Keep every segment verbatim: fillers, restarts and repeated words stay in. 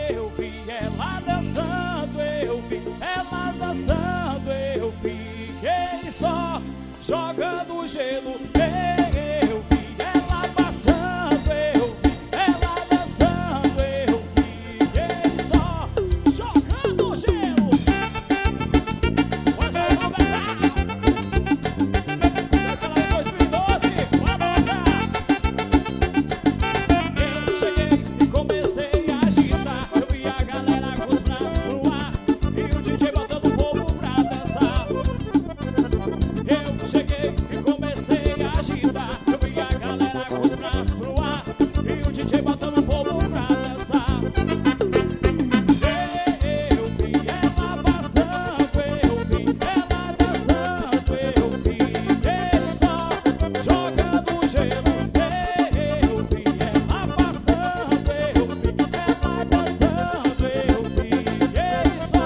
Eu vi ela dançando, eu vi ela dançando, eu fiquei só jogando gelo. Eu vi ela passando, eu vi ela dançando, eu fiquei só jogando gelo. Pode conversar. dois mil e doze, vamos lá. Eu cheguei e comecei a agitar. Eu vi a galera com os braços pro ar e o D J botando o povo pra dançar. Eu cheguei e comecei a agitar. Eu vi a galera com os braços pro ar e o D J botando o povo pra dançar. Eu vi ela passando, eu vi ela dançando, eu fiquei só jogando gelo. Eu vi ela passando, eu vi ela dançando, eu fiquei só.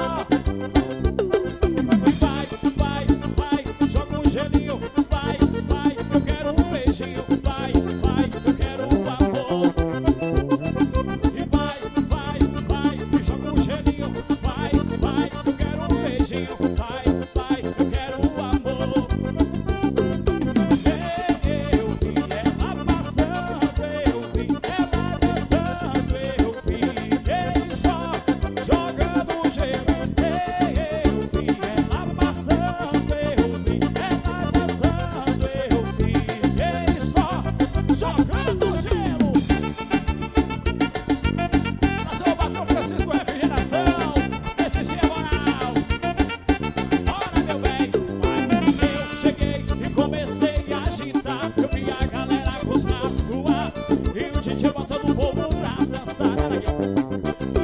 Vai, vai, vai, joga um gelinho. Vai, vai, eu quero um beijinho. Vai, vai, eu quero um amor. E vai, vai, vai, joga um gelinho. Vai, vai, eu quero um beijinho. Vai, vai, eu quero um amor. Eu vi ela passando, eu vi ela dançando, eu fiquei só jogando gelo. Eu vi ela passando, eu vi ela dançando, eu fiquei só jogando gelo. Nasceu o patrão Francisco Refrigeração, esse sim é moral. Bora, meu bem. Eu cheguei e comecei a agitar. Eu vi a galera com os braços pro ar e o D J botando o povo pra dançar. Olha aqui.